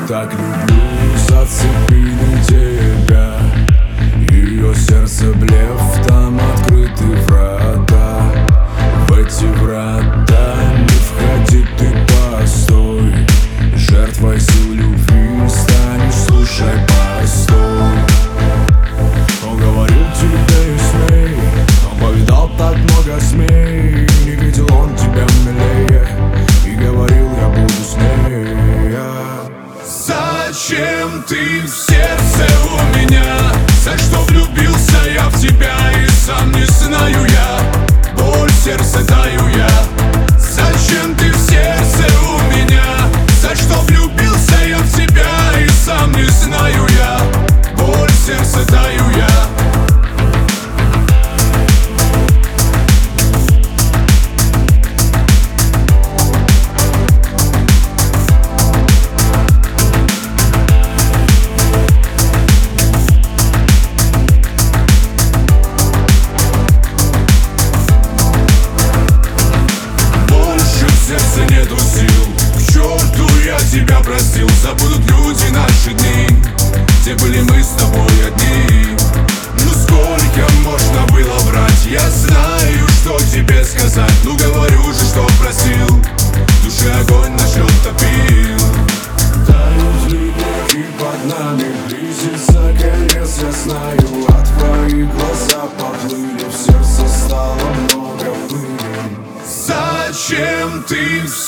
так люблю, зацепили тебя. Ее сердце блеф, там открыты врата. В эти врата не входи, ты постой. Жертвой сил любви станешь, слушай, постой. Он говорил тебе и смей, он повидал так много змей. Не видел он тебя милее и говорил, я буду с ней. Зачем ты в сердце у меня? За что влюбился я в тебя и сам не знаю я. Боль в сердце даю я. Зачем ты в сердце у меня? За что влюбился я в тебя и сам не знаю я. Боль в сердце даю я. Нету сил, к черту я тебя простил. Забудут люди наши дни, где были мы с тобой одни. Ну сколько можно было врать? Я знаю, что тебе сказать. Ну говорю же, что просил. В душе огонь наш лед топил. Тают ледники под нами, близится конец, я знаю. А твои глаза поплыли, в сердце стало много пыли. Зачем ты в